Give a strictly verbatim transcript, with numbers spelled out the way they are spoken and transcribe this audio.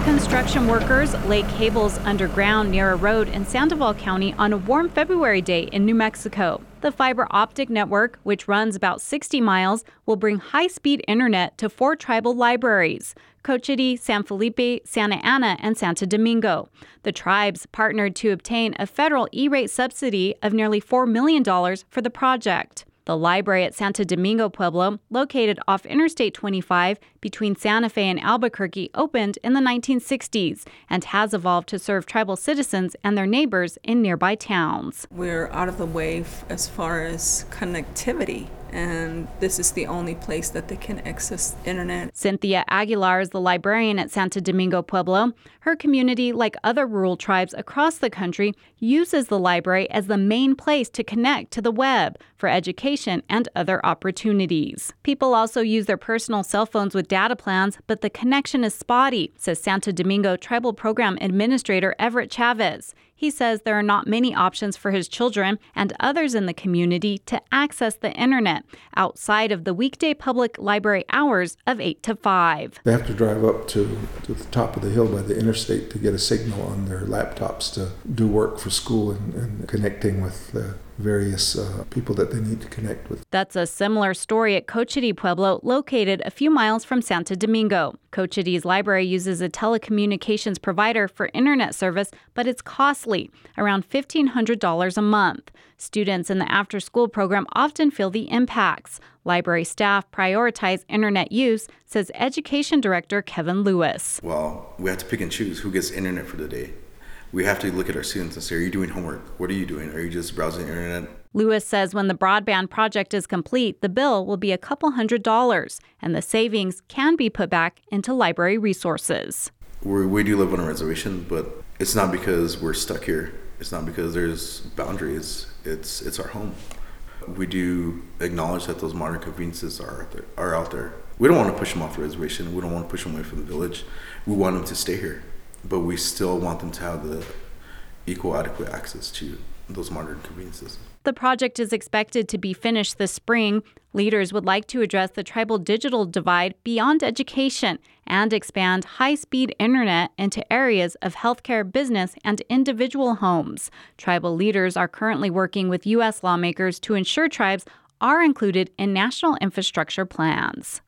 Construction workers lay cables underground near a road in Sandoval County on a warm February day in New Mexico. The fiber optic network, which runs about sixty miles, will bring high-speed internet to four tribal libraries: Cochiti, San Felipe, Santa Ana, and Santo Domingo. The tribes partnered to obtain a federal E-rate subsidy of nearly four million dollars for the project. The library at Santo Domingo Pueblo, located off Interstate twenty-five between Santa Fe and Albuquerque, opened in the nineteen sixties and has evolved to serve tribal citizens and their neighbors in nearby towns. We're out of the way as far as connectivity, and this is the only place that they can access internet. Cynthia Aguilar is the librarian at Santo Domingo Pueblo. Her community, like other rural tribes across the country, uses the library as the main place to connect to the web for education and other opportunities. People also use their personal cell phones with data plans, but the connection is spotty, says Santo Domingo Tribal Program Administrator Everett Chavez. He says there are not many options for his children and others in the community to access the internet outside of the weekday public library hours of eight to five. They have to drive up to, to the top of the hill by the interstate to get a signal on their laptops to do work for school and, and connecting with the various uh, people that they need to connect with. That's a similar story at Cochiti Pueblo, located a few miles from Santo Domingo. Cochiti's library uses a telecommunications provider for internet service, but it's costly, around fifteen hundred dollars a month. Students in the after-school program often feel the impacts. Library staff prioritize internet use, says Education Director Kevin Lewis. Well, we have to pick and choose who gets internet for the day. We have to look at our students and say, are you doing homework? What are you doing? Are you just browsing the internet? Lewis says when the broadband project is complete, the bill will be a couple hundred dollars, and the savings can be put back into library resources. We're, we do live on a reservation, but it's not because we're stuck here. It's not because there's boundaries. It's it's our home. We do acknowledge that those modern conveniences are out there. Are out there. We don't want to push them off the reservation. We don't want to push them away from the village. We want them to stay here, but we still want them to have the equal, adequate access to those modern conveniences. The project is expected to be finished this spring. Leaders would like to address the tribal digital divide beyond education and expand high-speed internet into areas of healthcare, business, and individual homes. Tribal leaders are currently working with U S lawmakers to ensure tribes are included in national infrastructure plans.